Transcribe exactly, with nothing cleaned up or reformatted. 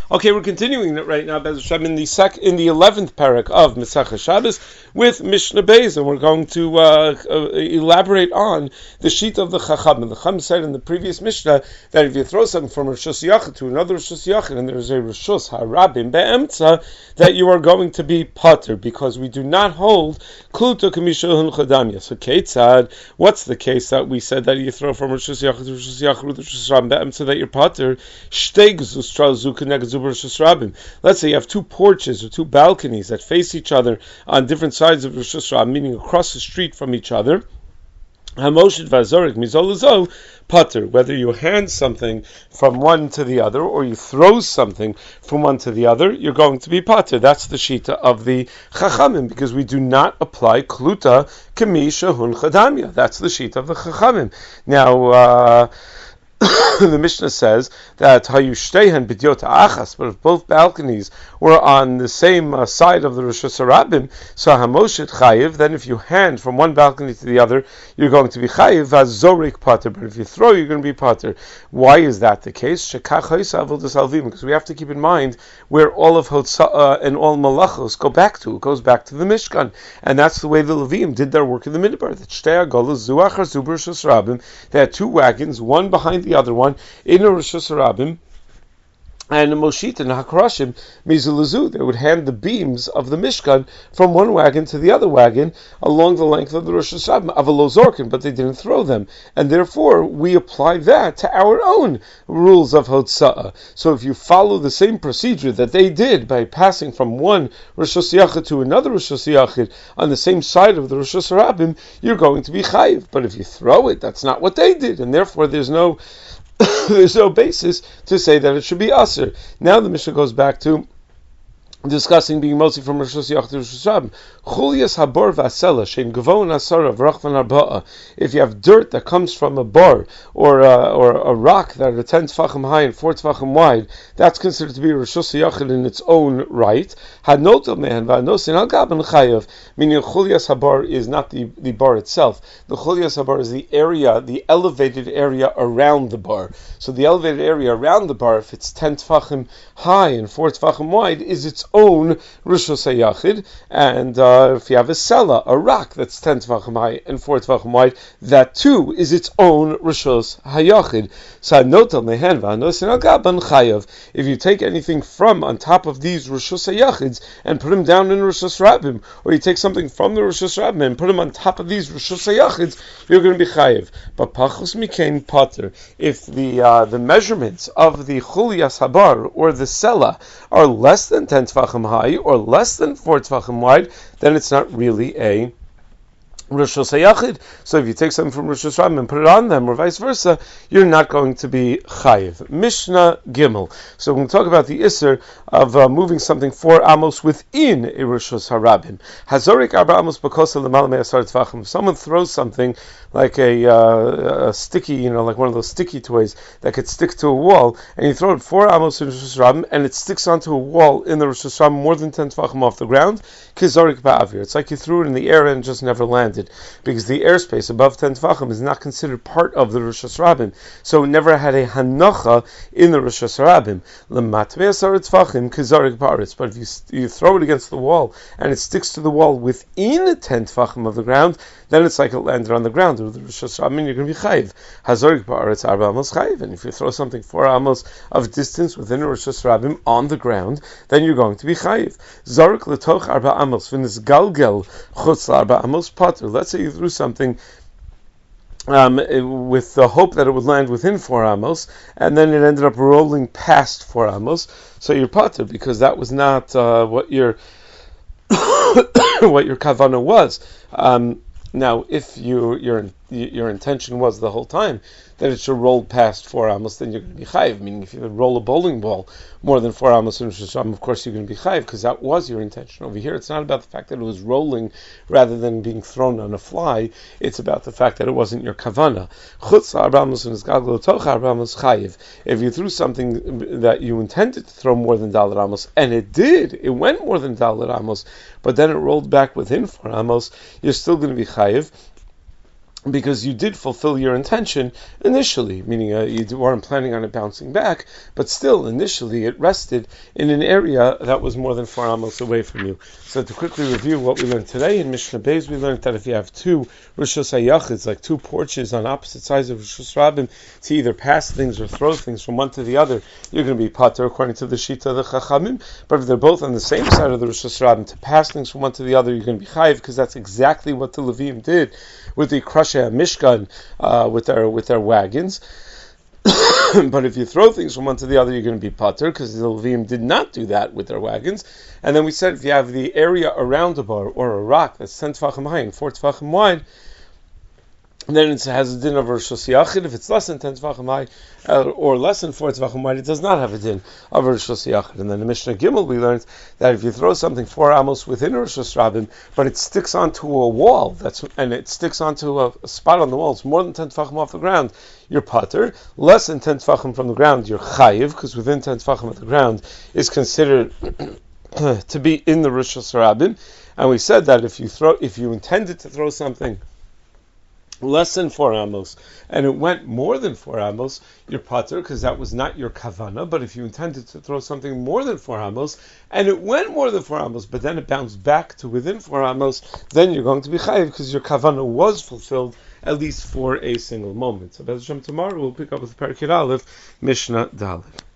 Okay, we're continuing it right now, Be'ez Hashem, in the sec- in the eleventh parak of Masechah Shabbos with Mishnah Beis, and we're going to uh, uh, elaborate on the sheet of the Chacham. And the Chacham said in the previous Mishnah that if you throw something from Rishus Yachid to another Rishus Yachid, and there's a Rishus Harabim Be'emtza, that you are going to be pater, because we do not hold Kluta Kamisha Hun Chadamya. So Ketzad, what's the case that we said that you throw from Rishus Yachid to Rishus Yachid to Rishus Harabim Be'emtza that you're pater? Let's say you have two porches or two balconies that face each other on different sides of Rosh Hashanah, meaning across the street from each other. Pater, whether you hand something from one to the other or you throw something from one to the other, you're going to be pater. That's the shita of the Chachamim, because we do not apply kluta kamisha hun chadamya. That's the shita of the Chachamim. Now, uh, the Mishnah says that hayushtehen b'diot achas, but if both balconies were on the same uh, side of the Rosh Hashanah, so hamoshet chayiv, then if you hand from one balcony to the other, you're going to be chayiv, vazorik pater, but if you throw, you're going to be pater. Why is that the case? Because we have to keep in mind where all of Hotzah and all Malachos go back to. It goes back to the Mishkan, and that's the way the Levim did their work in the Midbar. They had two wagons, one behind the other one, in a Rosh Hashanah, and Moshit and Hakarashim Mizulazu, they would hand the beams of the Mishkan from one wagon to the other wagon along the length of the Rosh Hashanah, Avalozorkin, but they didn't throw them. And therefore, we apply that to our own rules of Hotza'ah. So if you follow the same procedure that they did by passing from one Rosh Hashanah to another Rosh Hashanah on the same side of the Rosh Hashanah, you're going to be chayiv. But if you throw it, that's not what they did, and therefore there's no There's no basis to say that it should be aser. Now the Mishnah goes back to discussing being mostly from Rosh Hashanah to Rosh Hashanah. Chulias habor v'asela shein gavon asara v'rachvan arba'a. If you have dirt that comes from a bar or a, or a rock that are ten tefachim high and four tefachim wide, that's considered to be Rosh Hashanah in its own right. Hadnotel mehan v'anosin al gaben chayav. Meaning chulias habor is not the, the bar itself. The chulias habor is the area, the elevated area around the bar. So the elevated area around the bar, if it's ten tefachim high and four tefachim wide, is its own Rosh Hashanah. And uh, if you have a sela, a rock that's ten tefachim high and four tefachim wide, that too is its own Rosh Hashanah. If you take anything from on top of these Rosh Hashanah and put them down in Rosh Hashanah, or you take something from the Rosh Hashanah and put them on top of these Rosh Hashanah, you're going to be chayiv. But pachos mikein pater, if the uh, the measurements of the chulias habar or the sela are less than ten tefachim high or less than four tefachim wide, then it's not really a Rosh Hashanah. So if you take something from Rosh Hashanah and put it on them, or vice versa, you're not going to be chayiv. Mishnah Gimel. So we're going to talk about the isser of uh, moving something four amos within a Rosh Hashanah. Hazorik arba amos b'kosa l'mal me'asar tefachim. If someone throws something like a, uh, a sticky, you know, like one of those sticky toys that could stick to a wall, and you throw it four amos in Rosh Hashanah, and it sticks onto a wall in the Rosh Hashanah more than ten tefachim off the ground, kizorik ba'avir. It's like you threw it in the air and just never landed, because the airspace above ten tefachim is not considered part of the Rosh Hashanah, so it never had a hanacha in the Rosh Hashanah. L'mat me'asar tefachim kizorik ba'aretz. But if you you throw it against the wall and it sticks to the wall within ten tefachim of the ground, then it's like it landed on the ground. Or the Rosh Hashanah, you're going to be chayiv. Hazorik ba'aretz arba amos chayiv. And if you throw something four amos of distance within a Rosh Hashanah on the ground, then you're going to be chayiv. Zorik l'toch arba amos v'nis galgel chutz arba amos pater. Let's say you threw something um, with the hope that it would land within four amos, and then it ended up rolling past four amos. So you're pater, because that was not uh, what your what your kavana was. Um, Now, if you your your intention was the whole time that it should roll past four amos, then you're going to be chayiv. Meaning, if you roll a bowling ball more than four amos in Rosh Hashanah, of course you're going to be chayiv, because that was your intention. Over here, it's not about the fact that it was rolling rather than being thrown on a fly. It's about the fact that it wasn't your kavana. Chutz arba amos v'nis galgel l'toch arba amos chayiv. If you threw something that you intended to throw more than dalet amos, and it did, it went more than dalet amos, but then it rolled back within four amos, you're still going to be chayiv. because you did fulfill your intention initially, meaning uh, you weren't planning on it bouncing back, but still, initially, it rested in an area that was more than four amos away from you. So to quickly review what we learned today, in Mishnah Beis we learned that if you have two Rishus HaYachids, like two porches on opposite sides of Rishus Rabbim, to either pass things or throw things from one to the other, you're going to be pater according to the Shita of the Chachamim. But if they're both on the same side of the Rishus Rabbim, to pass things from one to the other, you're going to be chayiv, because that's exactly what the Levim did with the Krasha Mishkan, uh, with their with their wagons. But if you throw things from one to the other, you're going to be pater, because the Levim did not do that with their wagons. And then we said if you have the area around a bar or a rock that's ten tefachim high and four tefachim wide, then it has a din of Rishus Yachid. If it's less than ten tefachim high uh, or less than four tefachim wide, it does not have a din of Rishus Yachid. And then in Mishnah Gimel we learned that if you throw something four amos within Rishus Rabbim, but it sticks onto a wall, that's and it sticks onto a, a spot on the wall, it's more than ten tefachim off the ground, you're pater. Less than ten tefachim from the ground, you're chayiv, because within ten tefachim of the ground is considered to be in the Rishus Rabbim. And we said that if you throw, if you intended to throw something less than four amos, and it went more than four amos, you're pater, because that was not your kavana. But if you intended to throw something more than four amos, and it went more than four amos, but then it bounced back to within four amos, then you're going to be chayiv, because your kavana was fulfilled, at least for a single moment. So Bez Hashem, tomorrow we'll pick up with Perkei Aleph, Mishnah Dalet.